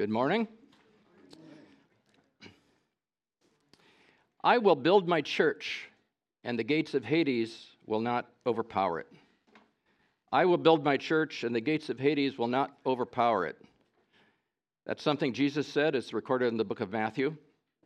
Good morning. I will build my church, and the gates of Hades will not overpower it. I will build my church, and the gates of Hades will not overpower it. That's something Jesus said. It's recorded in the book of Matthew. I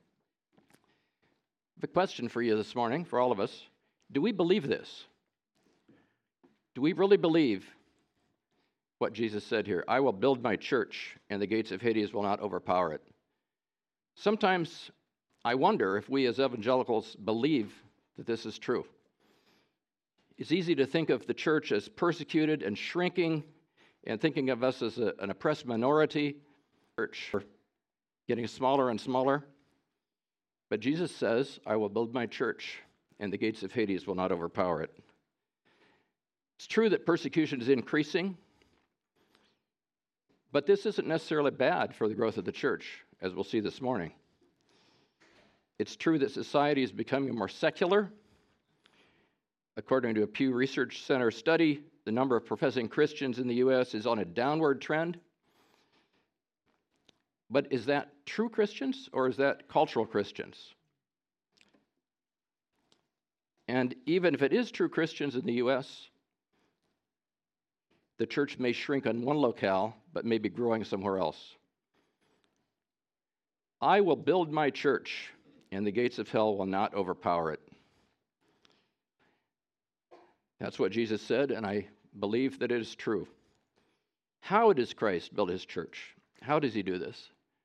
have a question for you this morning, for all of us. Do we believe this? Do we really believe what Jesus said here? I will build my church, and the gates of Hades will not overpower it. Sometimes I wonder if we as evangelicals believe that this is true. It's easy to think of the church as persecuted and shrinking, and thinking of us as an oppressed minority, church getting smaller and smaller. But Jesus says, I will build my church, and the gates of Hades will not overpower it. It's true that persecution is increasing, but this isn't necessarily bad for the growth of the church, as we'll see this morning. It's true that society is becoming more secular. According to a Pew Research Center study, the number of professing Christians in the U.S. is on a downward trend. But is that true Christians, or is that cultural Christians? And even if it is true Christians in the U.S., the church may shrink on one locale, but may be growing somewhere else. I will build my church, and the gates of hell will not overpower it. That's what Jesus said, and I believe that it is true. How does Christ build his church? How does he do this?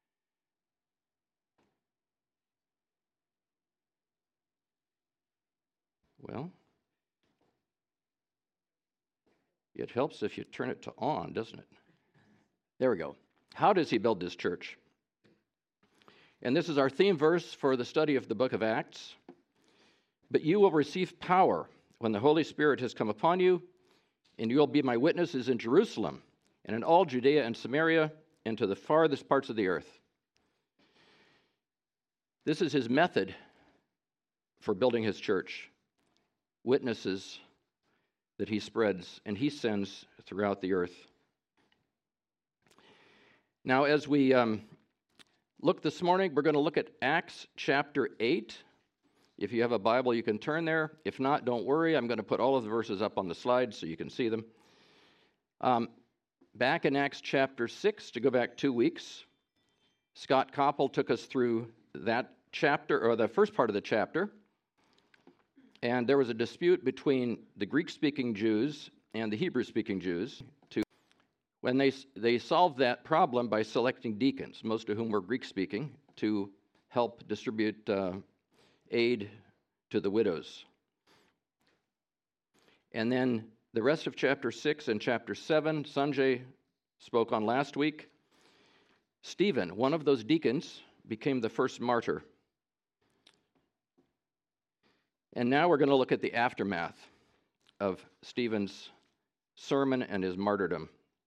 Well, it helps if you turn it to on, doesn't it? There we go. How does he build this church? And this is our theme verse for the study of the book of Acts. But you will receive power when the Holy Spirit has come upon you, and you will be my witnesses in Jerusalem and in all Judea and Samaria and to the farthest parts of the earth. This is his method for building his church. Witnesses that he spreads and he sends throughout the earth. Now, as we look this morning, we're going to look at Acts chapter 8. If you have a Bible, you can turn there. If not, don't worry. I'm going to put all of the verses up on the slide so you can see them. Back in Acts chapter 6, to go back 2 weeks, Scott Koppel took us through that chapter, or the first part of the chapter. And there was a dispute between the Greek-speaking Jews and the Hebrew-speaking Jews. When they solved that problem by selecting deacons, most of whom were Greek-speaking, to help distribute aid to the widows. And then the rest of chapter 6 and chapter 7, Sanjay spoke on last week. Stephen, one of those deacons, became the first martyr. And now we're going to look at the aftermath of Stephen's sermon and his martyrdom.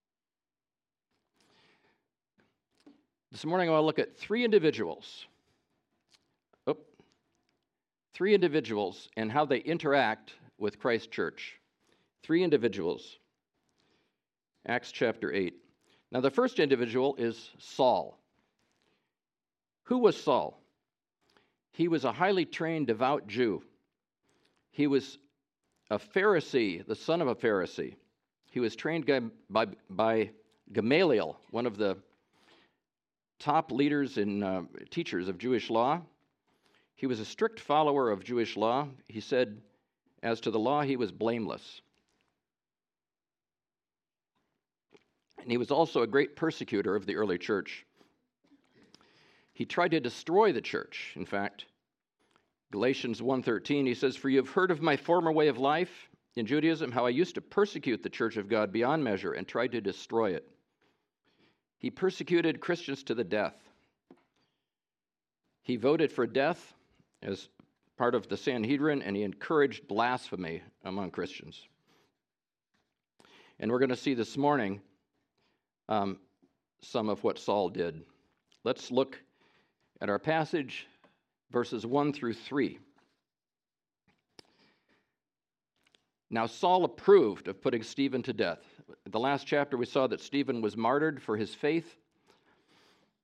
This morning I want to look at three individuals and how they interact with Christ's church. Three individuals. Acts chapter 8. Now the first individual is Saul. Who was Saul? He was a highly trained, devout Jew. He was a Pharisee, the son of a Pharisee. He was trained by Gamaliel, one of the top leaders and teachers of Jewish law. He was a strict follower of Jewish law. He said, as to the law, he was blameless. And he was also a great persecutor of the early church. He tried to destroy the church, in fact. Galatians 1:13, he says, "For you have heard of my former way of life in Judaism, how I used to persecute the church of God beyond measure and tried to destroy it." He persecuted Christians to the death. He voted for death as part of the Sanhedrin, and he encouraged blasphemy among Christians. And we're going to see this morning some of what Saul did. Let's look at our passage, verses 1 through 3. Now Saul approved of putting Stephen to death. In the last chapter we saw that Stephen was martyred for his faith.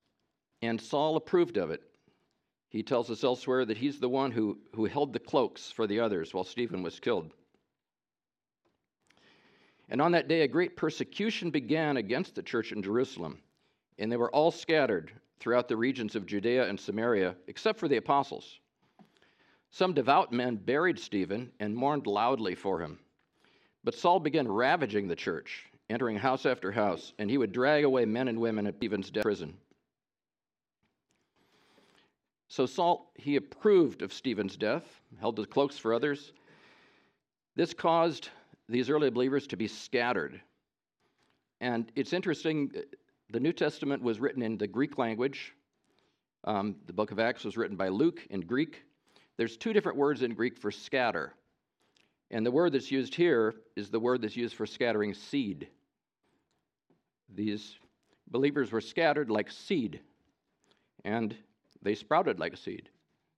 And Saul approved of it. He tells us elsewhere that he's the one who held the cloaks for the others while Stephen was killed. And on that day, a great persecution began against the church in Jerusalem, and they were all scattered throughout the regions of Judea and Samaria, except for the apostles. Some devout men buried Stephen and mourned loudly for him. But Saul began ravaging the church, entering house after house, and he would drag away men and women at Stephen's prison. So Saul, he approved of Stephen's death, held the cloaks for others. This caused these early believers to be scattered. And it's interesting, the New Testament was written in the Greek language. The book of Acts was written by Luke in Greek. There's two different words in Greek for scatter. And the word that's used here is the word that's used for scattering seed. These believers were scattered like seed, and they sprouted like a seed.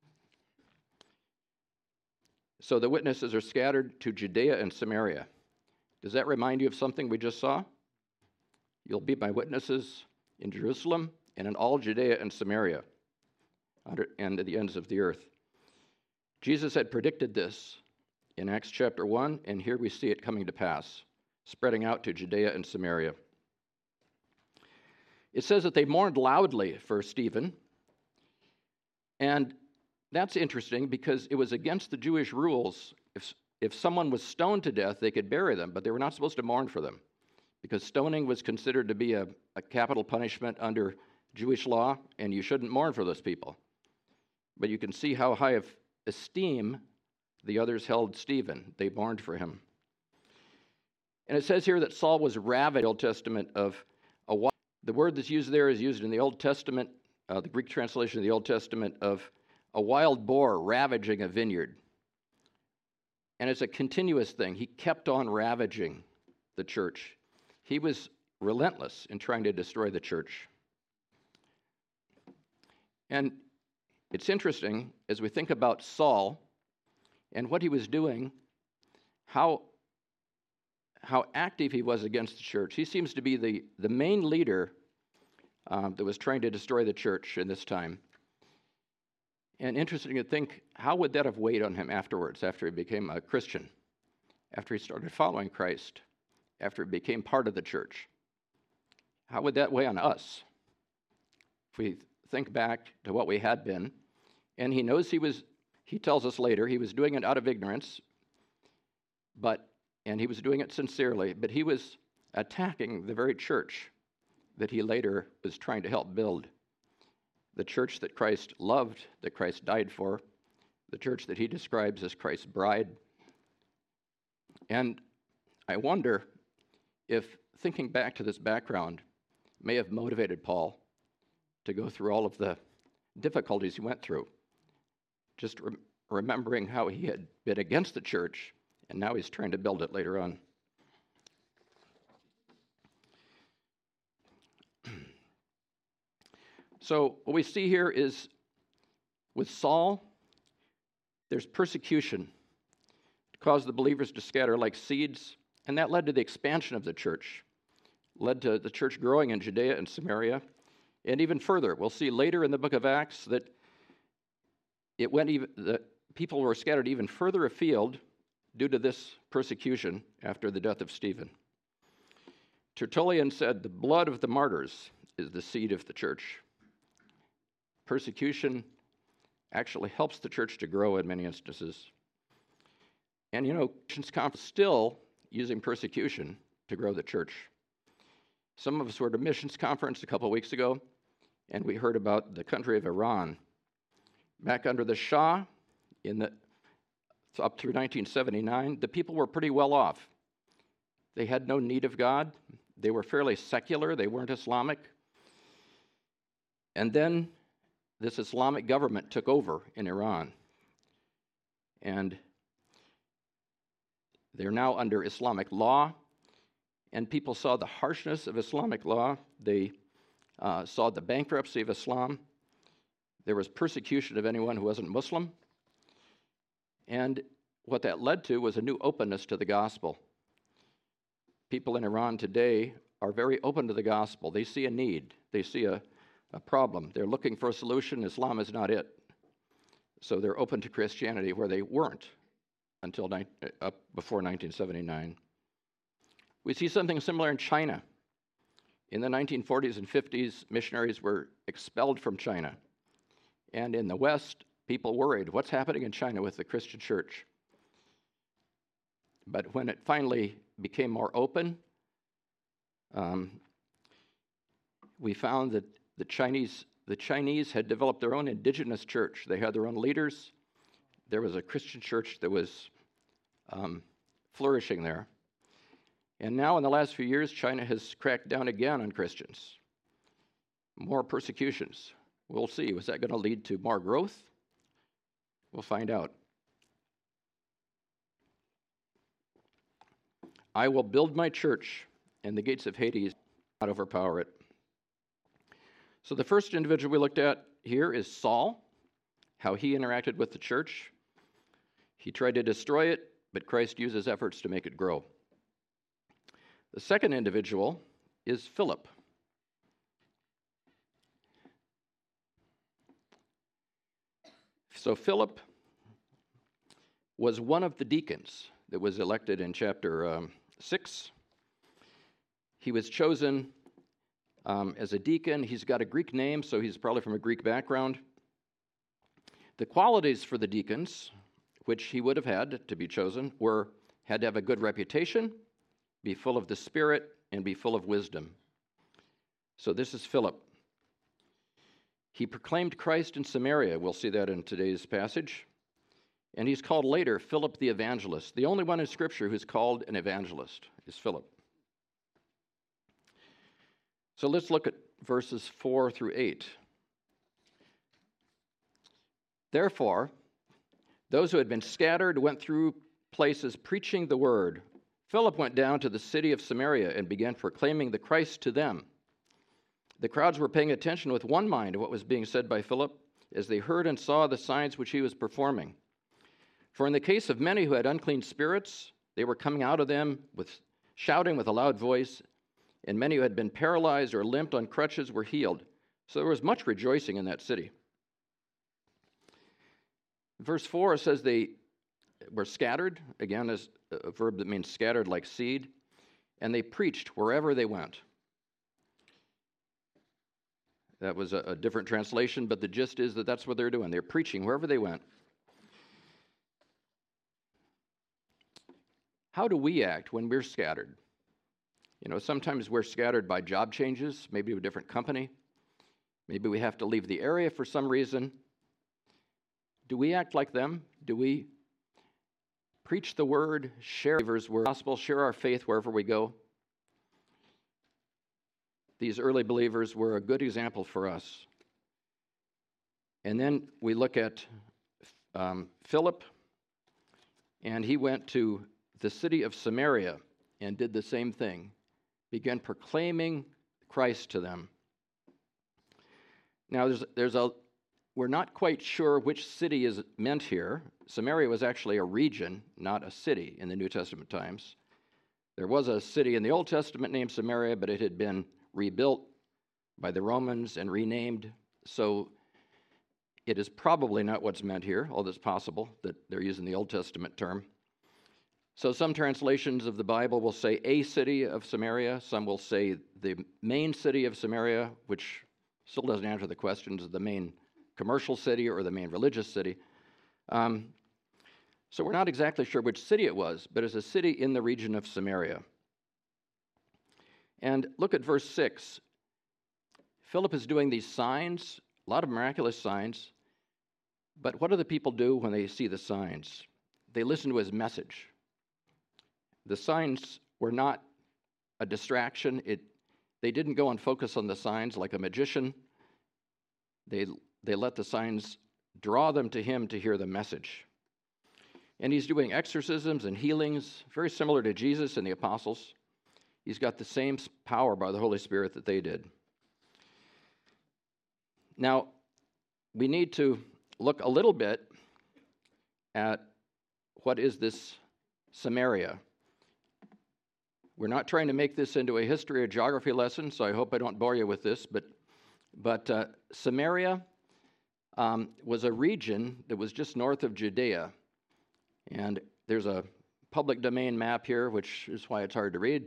So the witnesses are scattered to Judea and Samaria. Does that remind you of something we just saw? You'll be my witnesses in Jerusalem and in all Judea and Samaria, and to the ends of the earth. Jesus had predicted this in Acts chapter 1, and here we see it coming to pass, spreading out to Judea and Samaria. It says that they mourned loudly for Stephen, and that's interesting because it was against the Jewish rules. If someone was stoned to death, they could bury them, but they were not supposed to mourn for them because stoning was considered to be a capital punishment under Jewish law, and you shouldn't mourn for those people. But you can see how high of esteem the others held Stephen. They mourned for him. And it says here that Saul was ravaged in the Old Testament of a wild. The word that's used there is used in the Old Testament, the Greek translation of the Old Testament, of a wild boar ravaging a vineyard. And it's a continuous thing. He kept on ravaging the church. He was relentless in trying to destroy the church. And it's interesting, as we think about Saul and what he was doing, how active he was against the church. He seems to be the main leader that was trying to destroy the church in this time. And interesting to think, how would that have weighed on him afterwards, after he became a Christian, after he started following Christ, after he became part of the church? How would that weigh on us? If we think back to what we had been, and he knows he tells us later, he was doing it out of ignorance, and he was doing it sincerely, but he was attacking the very church that he later was trying to help build. The church that Christ loved, that Christ died for, the church that he describes as Christ's bride. And I wonder if thinking back to this background may have motivated Paul to go through all of the difficulties he went through, just remembering how he had been against the church, and now he's trying to build it later on. So what we see here is with Saul, there's persecution. It caused the believers to scatter like seeds, and that led to the expansion of the church, led to the church growing in Judea and Samaria, and even further. We'll see later in the book of Acts that the people were scattered even further afield due to this persecution after the death of Stephen. Tertullian said, "The blood of the martyrs is the seed of the church." Persecution actually helps the church to grow in many instances. And Missions Conference is still using persecution to grow the church. Some of us were at a missions conference a couple of weeks ago, and we heard about the country of Iran. Back under the Shah, up through 1979, the people were pretty well off. They had no need of God. They were fairly secular. They weren't Islamic. And then this Islamic government took over in Iran. And they're now under Islamic law. And people saw the harshness of Islamic law. They saw the bankruptcy of Islam. There was persecution of anyone who wasn't Muslim. And what that led to was a new openness to the gospel. People in Iran today are very open to the gospel. They see a need. They see a a problem. They're looking for a solution. Islam is not it. So they're open to Christianity where they weren't until before 1979. We see something similar in China. In the 1940s and 50s, missionaries were expelled from China. And in the West, people worried, what's happening in China with the Christian church? But when it finally became more open, we found that the Chinese had developed their own indigenous church. They had their own leaders. There was a Christian church that was flourishing there. And now in the last few years, China has cracked down again on Christians. More persecutions. We'll see. Was that going to lead to more growth? We'll find out. I will build my church, and the gates of Hades will not overpower it. So the first individual we looked at here is Saul, how he interacted with the church. He tried to destroy it, but Christ used his efforts to make it grow. The second individual is Philip. So Philip was one of the deacons that was elected in chapter 6. He was chosen as a deacon. He's got a Greek name, so he's probably from a Greek background. The qualities for the deacons, which he would have had to be chosen, had to have a good reputation, be full of the Spirit, and be full of wisdom. So this is Philip. He proclaimed Christ in Samaria. We'll see that in today's passage. And he's called later Philip the Evangelist. The only one in Scripture who's called an evangelist is Philip. So let's look at verses 4 through 8. Therefore, those who had been scattered went through places preaching the word. Philip went down to the city of Samaria and began proclaiming the Christ to them. The crowds were paying attention with one mind to what was being said by Philip as they heard and saw the signs which he was performing. For in the case of many who had unclean spirits, they were coming out of them shouting with a loud voice, and many who had been paralyzed or limped on crutches were healed. So there was much rejoicing in that city. Verse 4 says they were scattered, again, is a verb that means scattered like seed, and they preached wherever they went. That was a different translation, but the gist is that that's what they're doing. They're preaching wherever they went. How do we act when we're scattered? Sometimes we're scattered by job changes, maybe to a different company. Maybe we have to leave the area for some reason. Do we act like them? Do we preach the word, share the gospel, share our faith wherever we go? These early believers were a good example for us. And then we look at Philip, and he went to the city of Samaria and did the same thing, began proclaiming Christ to them. Now, we're not quite sure which city is meant here. Samaria was actually a region, not a city in the New Testament times. There was a city in the Old Testament named Samaria, but it had been rebuilt by the Romans and renamed. So it is probably not what's meant here, although it's possible that they're using the Old Testament term. So some translations of the Bible will say a city of Samaria. Some will say the main city of Samaria, which still doesn't answer the questions of the main commercial city or the main religious city. So we're not exactly sure which city it was, but it's a city in the region of Samaria. And look at verse 6. Philip is doing these signs, a lot of miraculous signs, but what do the people do when they see the signs? They listen to his message. The signs were not a distraction. They didn't go and focus on the signs like a magician. They let the signs draw them to him to hear the message. And he's doing exorcisms and healings, very similar to Jesus and the apostles. He's got the same power by the Holy Spirit that they did. Now, we need to look a little bit at what is this Samaria. We're not trying to make this into a history or geography lesson, so I hope I don't bore you with this, but But Samaria was a region that was just north of Judea. And there's a public domain map here, which is why it's hard to read.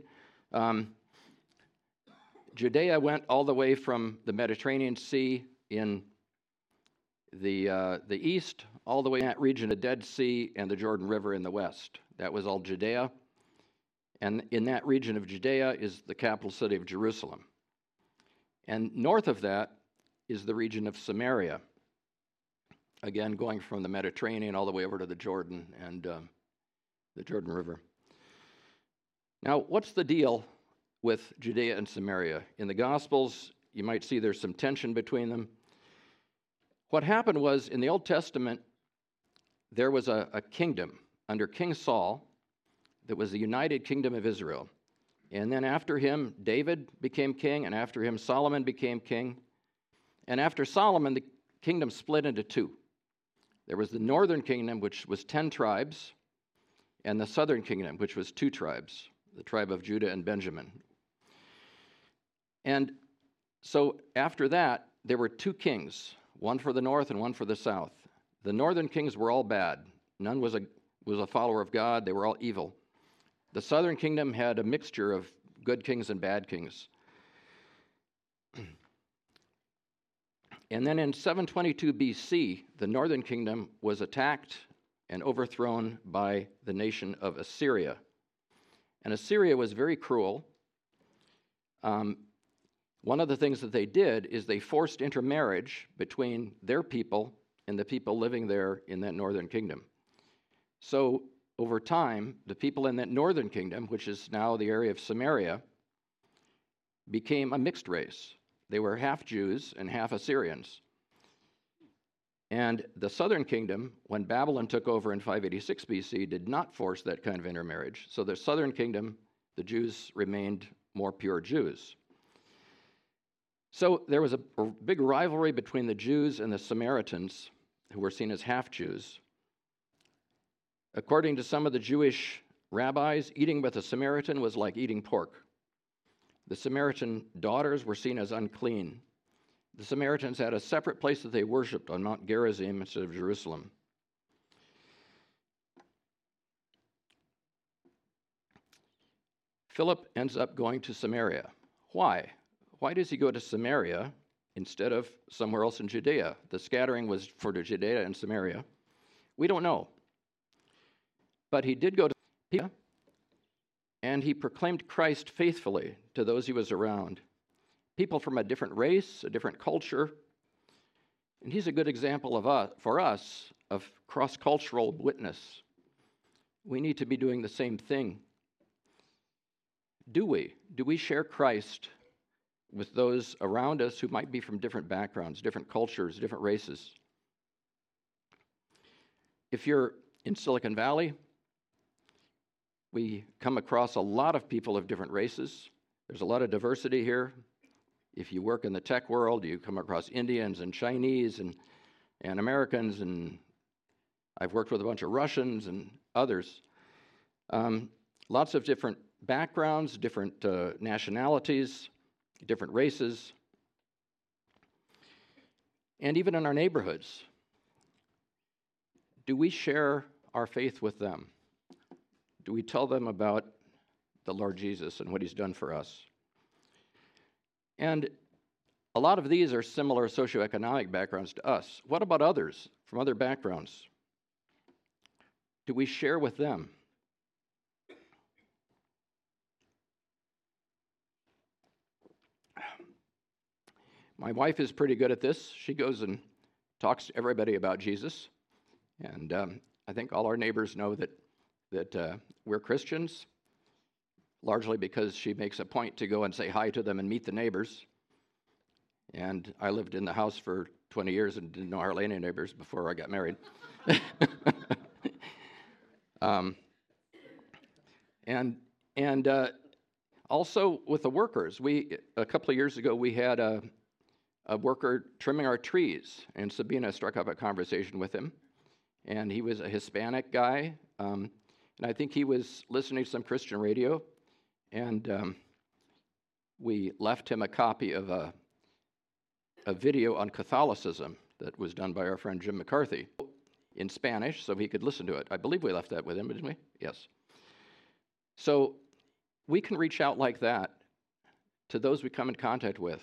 Judea went all the way from the Mediterranean Sea in the east, all the way in that region, the Dead Sea and the Jordan River in the west. That was all Judea. And in that region of Judea is the capital city of Jerusalem. And north of that is the region of Samaria. Again, going from the Mediterranean all the way over to the Jordan and the Jordan River. Now, what's the deal with Judea and Samaria? In the Gospels, you might see there's some tension between them. What happened was, in the Old Testament, there was a kingdom under King Saul that was the united kingdom of Israel. And then after him, David became king, and after him, Solomon became king. And after Solomon, the kingdom split into two. There was the northern kingdom, which was 10 tribes, and the southern kingdom, which was 2 tribes, the tribe of Judah and Benjamin. And so after that, there were 2 kings, one for the north and one for the south. The northern kings were all bad. None was a follower of God. They were all evil. The southern kingdom had a mixture of good kings and bad kings. And then in 722 BC, the northern kingdom was attacked and overthrown by the nation of Assyria. And Assyria was very cruel. One of the things that they did is they forced intermarriage between their people and the people living there in that northern kingdom. So over time, the people in that northern kingdom, which is now the area of Samaria, became a mixed race. They were half Jews and half Assyrians. And the southern kingdom, when Babylon took over in 586 BC, did not force that kind of intermarriage. So the southern kingdom, the Jews remained more pure Jews. So there was a big rivalry between the Jews and the Samaritans, who were seen as half-Jews. According to some of the Jewish rabbis, eating with a Samaritan was like eating pork. The Samaritan daughters were seen as unclean. The Samaritans had a separate place that they worshipped on Mount Gerizim instead of Jerusalem. Philip ends up going to Samaria. Why? Why does he go to Samaria instead of somewhere else in Judea? The scattering was for Judea and Samaria. We don't know. But he did go to Samaria, and he proclaimed Christ faithfully to those he was around. People from a different race, a different culture. And he's a good example for us of cross-cultural witness. We need to be doing the same thing. Do we? Do we share Christ with those around us who might be from different backgrounds, different cultures, different races? If you're in Silicon Valley, we come across a lot of people of different races. There's a lot of diversity here. If you work in the tech world, you come across Indians and Chinese and Americans, and I've worked with a bunch of Russians and others. Lots of different backgrounds, different nationalities, different races. And even in our neighborhoods, do we share our faith with them? Do we tell them about the Lord Jesus and what he's done for us? And a lot of these are similar socioeconomic backgrounds to us. What about others from other backgrounds? Do we share with them? My wife is pretty good at this. She goes and talks to everybody about Jesus. And I think all our neighbors know that we're Christians, largely because she makes a point to go and say hi to them and meet the neighbors. And I lived in the house for 20 years and didn't know hardly any neighbors before I got married. And also with the workers, a couple of years ago we had a worker trimming our trees, and Sabina struck up a conversation with him, and he was a Hispanic guy, and I think he was listening to some Christian radio, and we left him a copy of a a video on Catholicism that was done by our friend Jim McCarthy in Spanish so he could listen to it. I believe we left that with him, didn't we? Yes. So we can reach out like that to those we come in contact with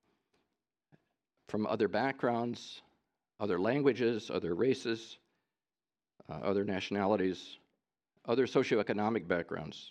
from other backgrounds, other languages, other races, other nationalities, other socioeconomic backgrounds.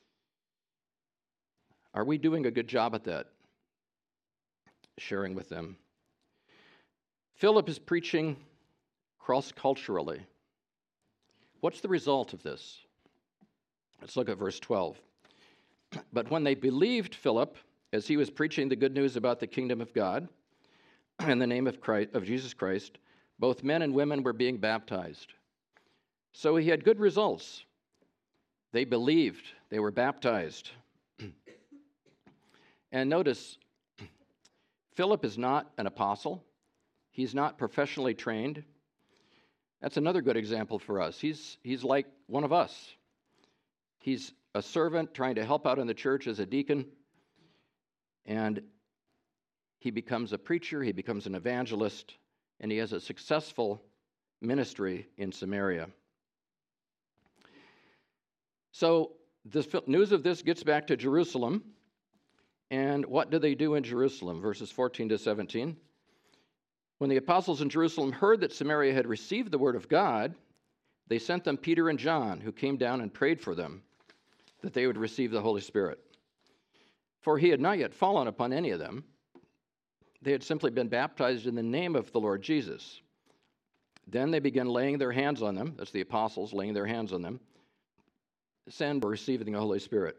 Are we doing a good job at that? Sharing with them. Philip is preaching cross-culturally. What's the result of this? Let's look at verse 12. But when they believed Philip, as he was preaching the good news about the kingdom of God in the name of Christ, of Jesus Christ, both men and women were being baptized. So he had good results. They believed. They were baptized. And notice, Philip is not an apostle. He's not professionally trained. That's another good example for us. He's like one of us. He's a servant trying to help out in the church as a deacon, and he becomes a preacher, he becomes an evangelist, and he has a successful ministry in Samaria. So the news of this gets back to Jerusalem. And what do they do in Jerusalem? Verses 14 to 17. When the apostles in Jerusalem heard that Samaria had received the word of God, they sent them Peter and John, who came down and prayed for them, that they would receive the Holy Spirit. For he had not yet fallen upon any of them. They had simply been baptized in the name of the Lord Jesus. Then they began laying their hands on them. That's the apostles laying their hands on them. Send or receiving the Holy Spirit.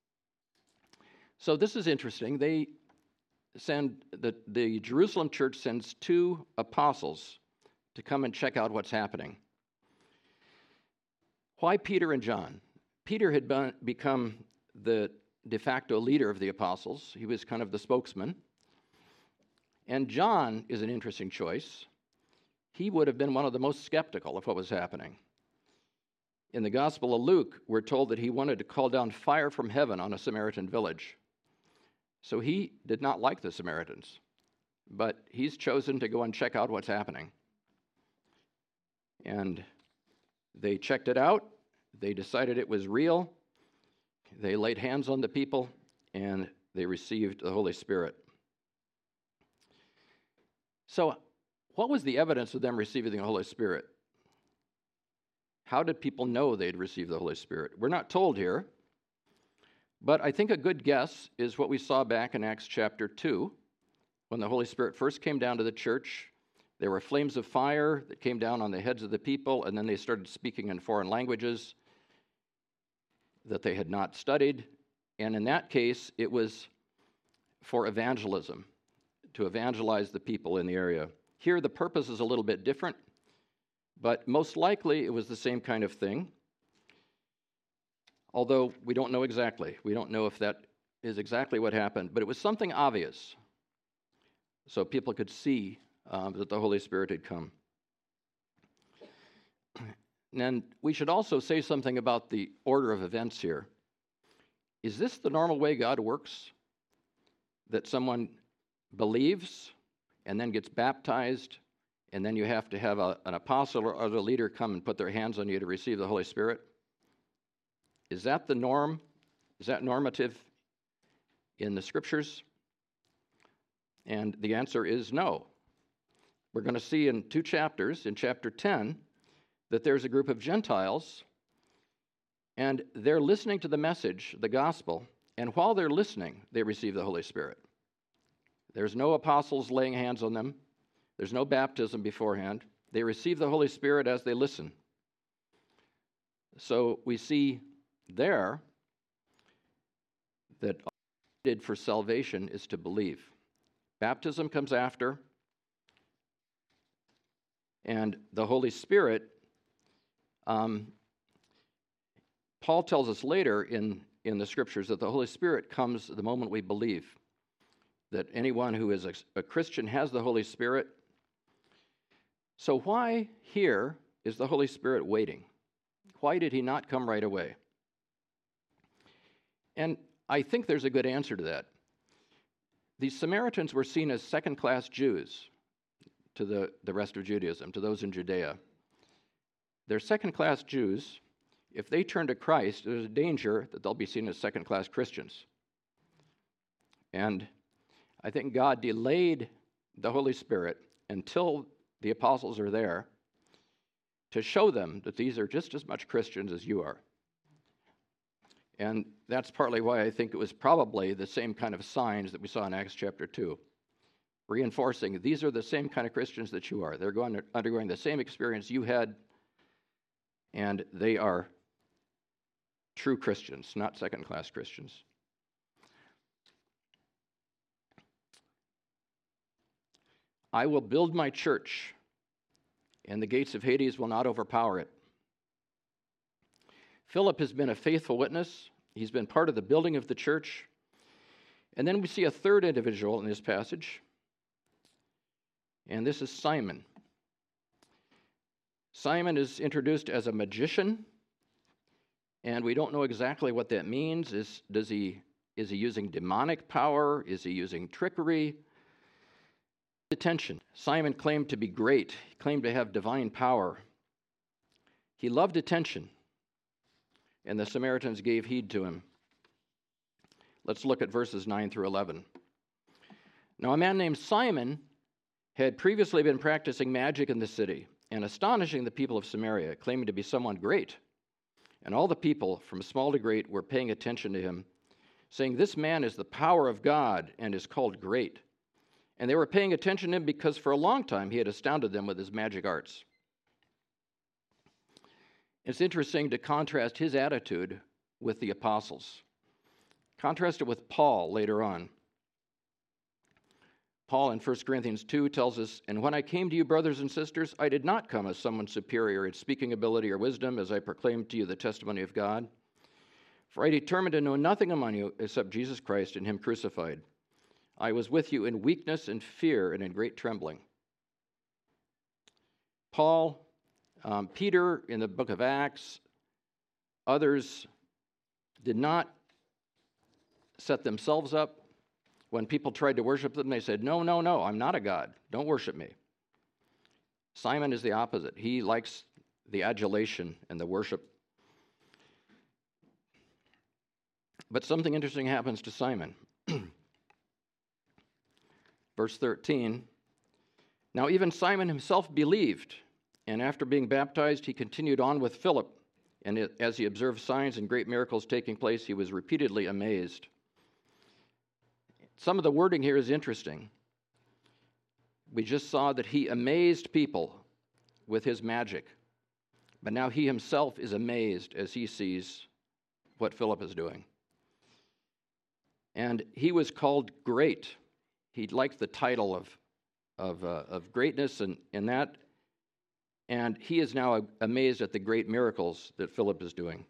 So this is interesting. They send the Jerusalem church sends 2 apostles to come and check out what's happening. Why Peter and John? Peter had become the de facto leader of the apostles. He was kind of the spokesman. And John is an interesting choice. He would have been one of the most skeptical of what was happening. In the Gospel of Luke, we're told that he wanted to call down fire from heaven on a Samaritan village. So he did not like the Samaritans, but he's chosen to go and check out what's happening. And they checked it out. They decided it was real. They laid hands on the people, and they received the Holy Spirit. So what was the evidence of them receiving the Holy Spirit? How did people know they'd received the Holy Spirit? We're not told here. But I think a good guess is what we saw back in Acts chapter 2. When the Holy Spirit first came down to the church, there were flames of fire that came down on the heads of the people, and then they started speaking in foreign languages that they had not studied. And in that case, it was for evangelism, to evangelize the people in the area. Here, the purpose is a little bit different, but most likely it was the same kind of thing. Although we don't know exactly. We don't know if that is exactly what happened, but it was something obvious so people could see that the Holy Spirit had come. And we should also say something about the order of events here. Is this the normal way God works? That someone believes and then gets baptized, and then you have to have an apostle or other leader come and put their hands on you to receive the Holy Spirit? Is that the norm? Is that normative in the Scriptures? And the answer is no. We're going to see in 2 chapters, in chapter 10, that there's a group of Gentiles, and they're listening to the message, the gospel, and while they're listening, they receive the Holy Spirit. There's no apostles laying hands on them. There's no baptism beforehand. They receive the Holy Spirit as they listen. So we see there that all needed for salvation is to believe. Baptism comes after, and the Holy Spirit, Paul tells us later in the Scriptures that the Holy Spirit comes the moment we believe, that anyone who is a Christian has the Holy Spirit. So why here is the Holy Spirit waiting? Why did he not come right away? And I think there's a good answer to that. these Samaritans were seen as second-class Jews to the rest of Judaism, to those in Judea. They're second-class Jews. If they turn to Christ, there's a danger that they'll be seen as second-class Christians. And I think God delayed the Holy Spirit until the apostles are there to show them that these are just as much Christians as you are. And that's partly why I think it was probably the same kind of signs that we saw in Acts chapter 2, reinforcing these are the same kind of Christians that you are. They're undergoing the same experience you had, and they are true Christians, not second-class Christians. I will build my church, and the gates of Hades will not overpower it. Philip has been a faithful witness. He's been part of the building of the church. And then we see a third individual in this passage, and this is Simon. Simon is introduced as a magician, and we don't know exactly what that means. Is he using demonic power? Is he using trickery? Attention. Simon claimed to be great. He claimed to have divine power. He loved attention, and the Samaritans gave heed to him. Let's look at verses 9 through 11. Now, a man named Simon had previously been practicing magic in the city and astonishing the people of Samaria, claiming to be someone great. And all the people, from small to great, were paying attention to him, saying, "This man is the power of God and is called great." And they were paying attention to him because for a long time he had astounded them with his magic arts. It's interesting to contrast his attitude with the apostles. Contrast it with Paul later on. Paul in 1 Corinthians 2 tells us, "And when I came to you, brothers and sisters, I did not come as someone superior in speaking ability or wisdom, as I proclaimed to you the testimony of God. For I determined to know nothing among you except Jesus Christ and him crucified. I was with you in weakness and fear and in great trembling." Paul, Peter in the book of Acts, others did not set themselves up. When people tried to worship them, they said, no, I'm not a god. Don't worship me. Simon is the opposite. He likes the adulation and the worship. But something interesting happens to Simon. Verse 13, "Now even Simon himself believed, and after being baptized, he continued on with Philip. And as he observed signs and great miracles taking place, he was repeatedly amazed." Some of the wording here is interesting. We just saw that he amazed people with his magic, but now he himself is amazed as he sees what Philip is doing. And he was called great. He liked the title of greatness and that, and he is now amazed at the great miracles that Philip is doing.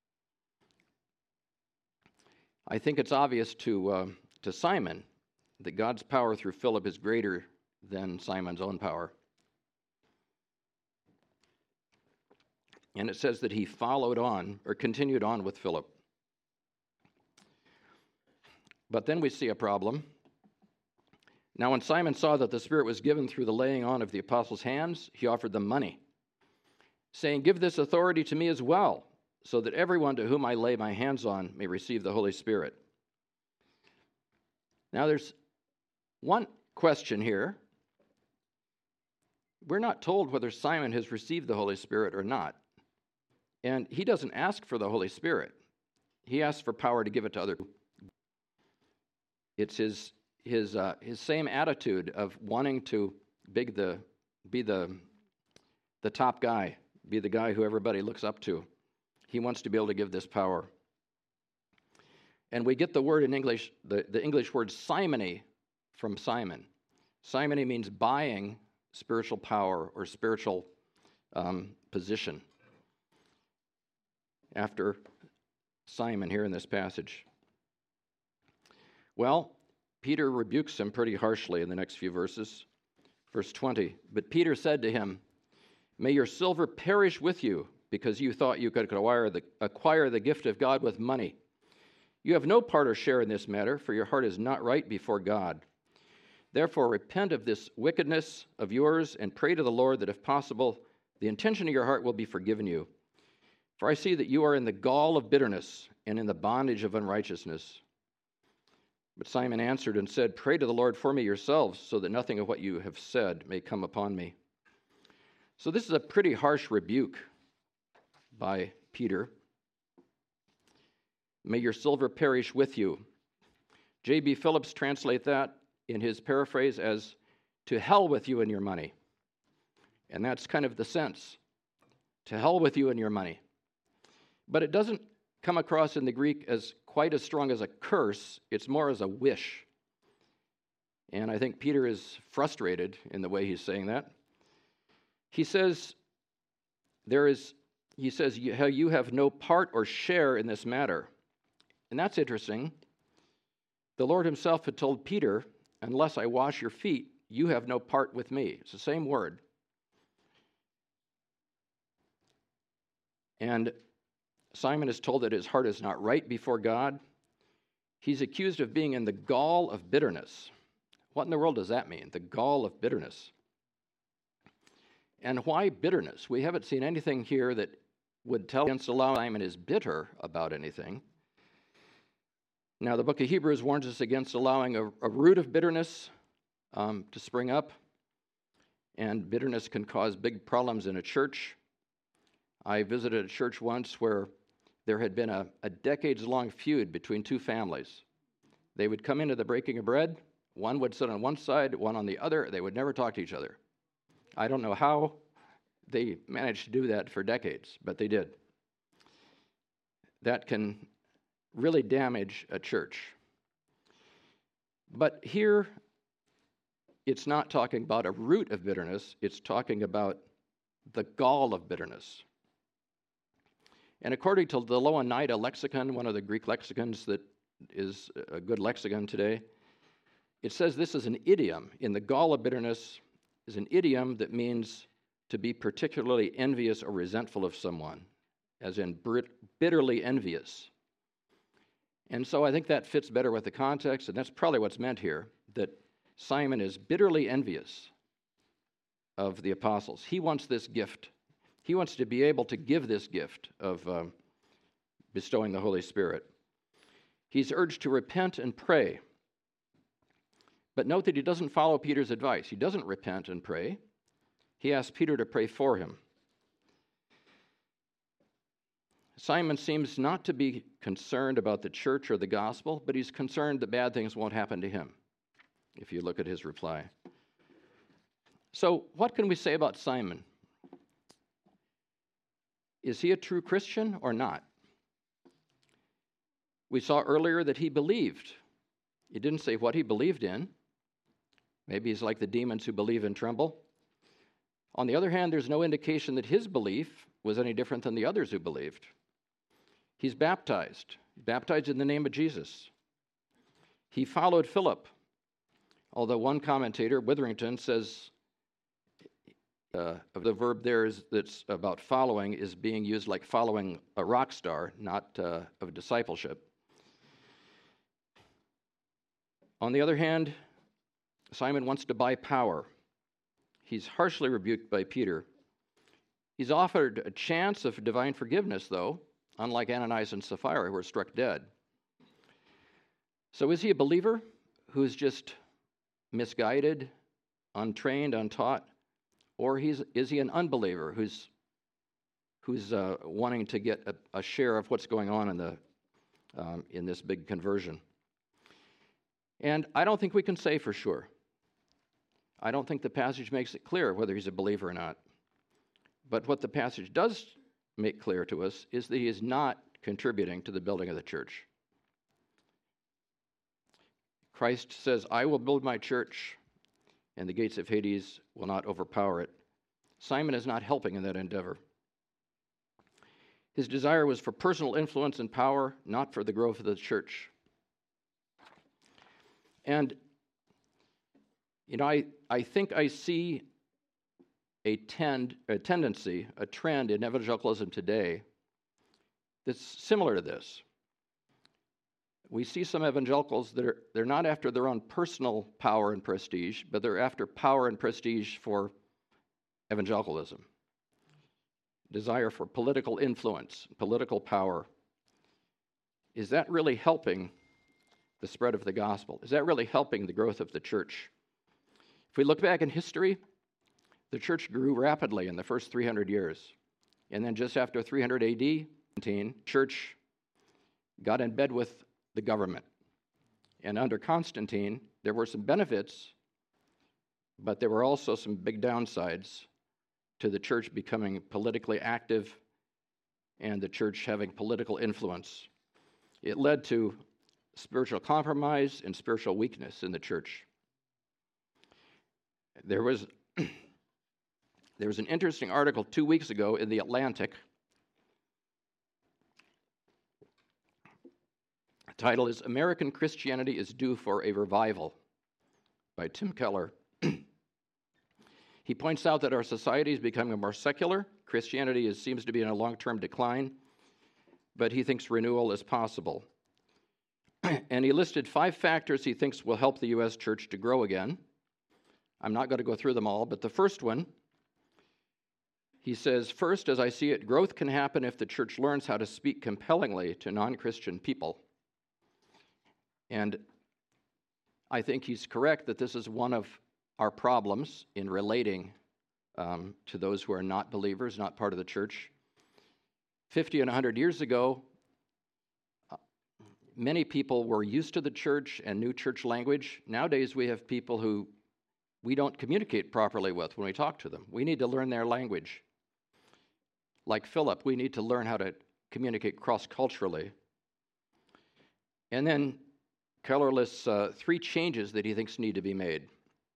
I think it's obvious to Simon that God's power through Philip is greater than Simon's own power. And it says that he followed on, or continued on with Philip. But then we see a problem. "Now when Simon saw that the Spirit was given through the laying on of the apostles' hands, he offered them money, saying, 'Give this authority to me as well, so that everyone to whom I lay my hands on may receive the Holy Spirit.'" Now there's one question here. We're not told whether Simon has received the Holy Spirit or not. And he doesn't ask for the Holy Spirit. He asks for power to give it to other people. It's his same attitude of wanting to be the top guy, be the guy who everybody looks up to. He wants to be able to give this power. And we get the word in English, the English word simony from Simon. Simony means buying spiritual power or spiritual position. After Simon here in this passage. Well, Peter rebukes him pretty harshly in the next few verses. Verse 20, "But Peter said to him, 'May your silver perish with you, because you thought you could acquire the gift of God with money. You have no part or share in this matter, for your heart is not right before God. Therefore, repent of this wickedness of yours and pray to the Lord that, if possible, the intention of your heart will be forgiven you. For I see that you are in the gall of bitterness and in the bondage of unrighteousness. But Simon answered and said, Pray to the Lord for me yourselves, so that nothing of what you have said may come upon me. So this is a pretty harsh rebuke by Peter. May your silver perish with you. J.B. Phillips translates that in his paraphrase as, to hell with you and your money. And that's kind of the sense. To hell with you and your money. But it doesn't come across in the Greek as quite as strong as a curse. It's more as a wish. And I think Peter is frustrated in the way he's saying that. He says, how you have no part or share in this matter. And that's interesting. The Lord himself had told Peter, unless I wash your feet, you have no part with me. It's the same word. And Simon is told that his heart is not right before God. He's accused of being in the gall of bitterness. What in the world does that mean? The gall of bitterness. And why bitterness? We haven't seen anything here that would tell against allowing Simon is bitter about anything. Now, the book of Hebrews warns us against allowing a root of bitterness to spring up. And bitterness can cause big problems in a church. I visited a church once where there had been a decades-long feud between two families. They would come into the breaking of bread. One would sit on one side, one on the other. They would never talk to each other. I don't know how they managed to do that for decades, but they did. That can really damage a church. But here, it's not talking about a root of bitterness. It's talking about the gall of bitterness. And according to the Louw-Nida lexicon, one of the Greek lexicons that is a good lexicon today, it says this is an idiom. In the gall of bitterness is an idiom that means to be particularly envious or resentful of someone, as in bitterly envious. And so I think that fits better with the context, and that's probably what's meant here, that Simon is bitterly envious of the apostles. He wants this gift. He wants to be able to give this gift of bestowing the Holy Spirit. He's urged to repent and pray. But note that he doesn't follow Peter's advice. He doesn't repent and pray. He asks Peter to pray for him. Simon seems not to be concerned about the church or the gospel, but he's concerned that bad things won't happen to him, if you look at his reply. So, what can we say about Simon? Is he a true Christian or not? We saw earlier that he believed. He didn't say what he believed in. Maybe he's like the demons who believe and tremble. On the other hand, there's no indication that his belief was any different than the others who believed. He's baptized in the name of Jesus. He followed Philip, although one commentator, Witherington, says the verb there that's about following is being used like following a rock star, not of discipleship. On the other hand, Simon wants to buy power. He's harshly rebuked by Peter. He's offered a chance of divine forgiveness, though, unlike Ananias and Sapphira, who were struck dead. So is he a believer who's just misguided, untrained, untaught? Or is he an unbeliever who's wanting to get a share of what's going on in this big conversion? And I don't think we can say for sure. I don't think the passage makes it clear whether he's a believer or not. But what the passage does make clear to us is that he is not contributing to the building of the church. Christ says, I will build my church, and the gates of Hades will not overpower it. Simon is not helping in that endeavor. His desire was for personal influence and power, not for the growth of the church. And, I think I see a tendency, a trend in evangelicalism today that's similar to this. We see some evangelicals that they're not after their own personal power and prestige, but they're after power and prestige for evangelicalism. Desire for political influence, political power. Is that really helping the spread of the gospel? Is that really helping the growth of the church? If we look back in history, the church grew rapidly in the first 300 years. And then just after 300 AD, the church got in bed with the government. And under Constantine, there were some benefits, but there were also some big downsides to the church becoming politically active and the church having political influence. It led to spiritual compromise and spiritual weakness in the church. There was an interesting article 2 weeks ago in The Atlantic. The title is "American Christianity is Due for a Revival" by Tim Keller. He points out that our society is becoming more secular. Christianity seems to be in a long-term decline, but he thinks renewal is possible. And he listed 5 factors he thinks will help the U.S. church to grow again. I'm not going to go through them all, but the first one, he says, first, as I see it, growth can happen if the church learns how to speak compellingly to non-Christian people. And I think he's correct that this is one of our problems in relating to those who are not believers, not part of the church. 50 and 100 years ago, many people were used to the church and knew church language. Nowadays, we have people who we don't communicate properly with when we talk to them. We need to learn their language. Like Philip, we need to learn how to communicate cross-culturally. And then Keller lists 3 changes that he thinks need to be made.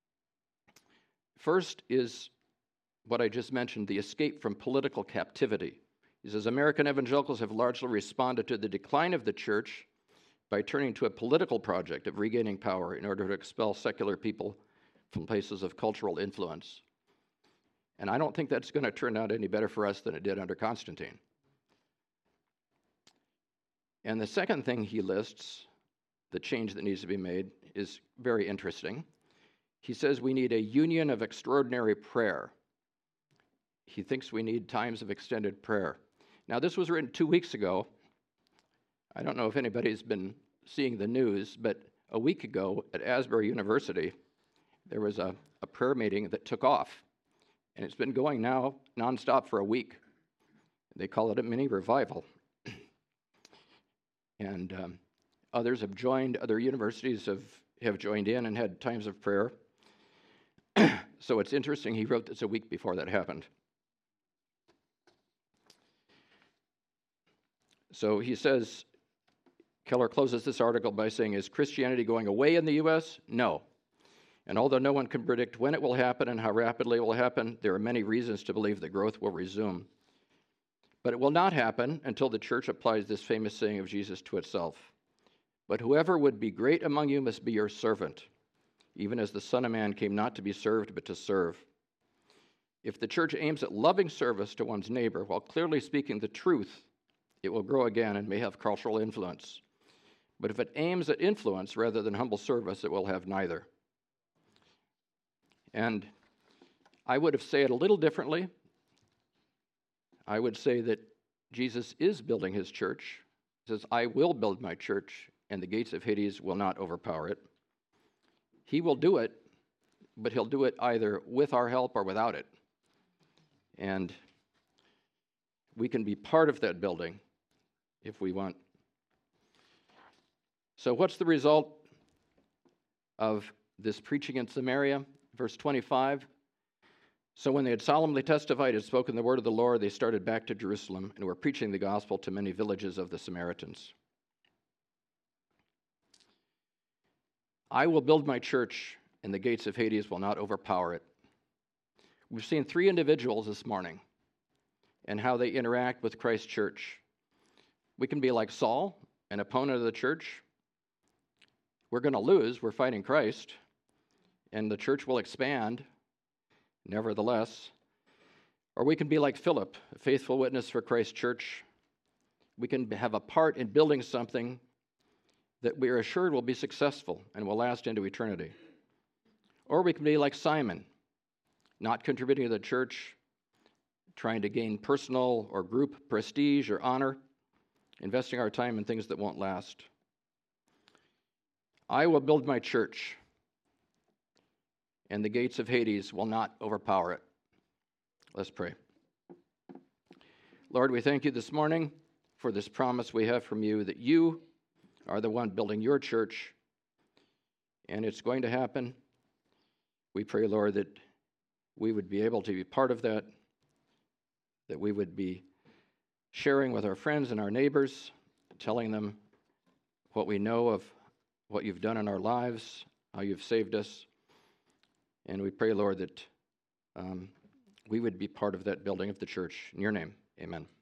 First is what I just mentioned, the escape from political captivity. He says, American evangelicals have largely responded to the decline of the church by turning to a political project of regaining power in order to expel secular people from places of cultural influence. And I don't think that's going to turn out any better for us than it did under Constantine. And the second thing he lists, the change that needs to be made, is very interesting. He says we need a union of extraordinary prayer. He thinks we need times of extended prayer. Now, this was written 2 weeks ago. I don't know if anybody's been seeing the news, but a week ago at Asbury University, there was a prayer meeting that took off. And it's been going now nonstop for a week. They call it a mini revival. And others have joined, other universities have joined in and had times of prayer. So it's interesting, he wrote this a week before that happened. So he says, Keller closes this article by saying, is Christianity going away in the U.S.? No. And although no one can predict when it will happen and how rapidly it will happen, there are many reasons to believe that growth will resume. But it will not happen until the church applies this famous saying of Jesus to itself. But whoever would be great among you must be your servant, even as the Son of Man came not to be served, but to serve. If the church aims at loving service to one's neighbor while clearly speaking the truth, it will grow again and may have cultural influence. But if it aims at influence rather than humble service, it will have neither. And I would have said it a little differently. I would say that Jesus is building his church. He says, I will build my church, and the gates of Hades will not overpower it. He will do it, but he'll do it either with our help or without it. And we can be part of that building if we want. So what's the result of this preaching in Samaria? Verse 25. So when they had solemnly testified and spoken the word of the Lord, they started back to Jerusalem and were preaching the gospel to many villages of the Samaritans. I will build my church, and the gates of Hades will not overpower it. We've seen 3 individuals this morning and how they interact with Christ's church. We can be like Saul, an opponent of the church. We're going to lose. We're fighting Christ, and the church will expand, nevertheless. Or we can be like Philip, a faithful witness for Christ's church. We can have a part in building something, that we are assured will be successful and will last into eternity. Or we can be like Simon, not contributing to the church, trying to gain personal or group prestige or honor, investing our time in things that won't last. I will build my church, and the gates of Hades will not overpower it. Let's pray. Lord, we thank you this morning for this promise we have from you that you are the one building your church, and it's going to happen. We pray, Lord, that we would be able to be part of that we would be sharing with our friends and our neighbors, telling them what we know of what you've done in our lives, how you've saved us. And we pray, Lord, that we would be part of that building of the church. In your name, amen.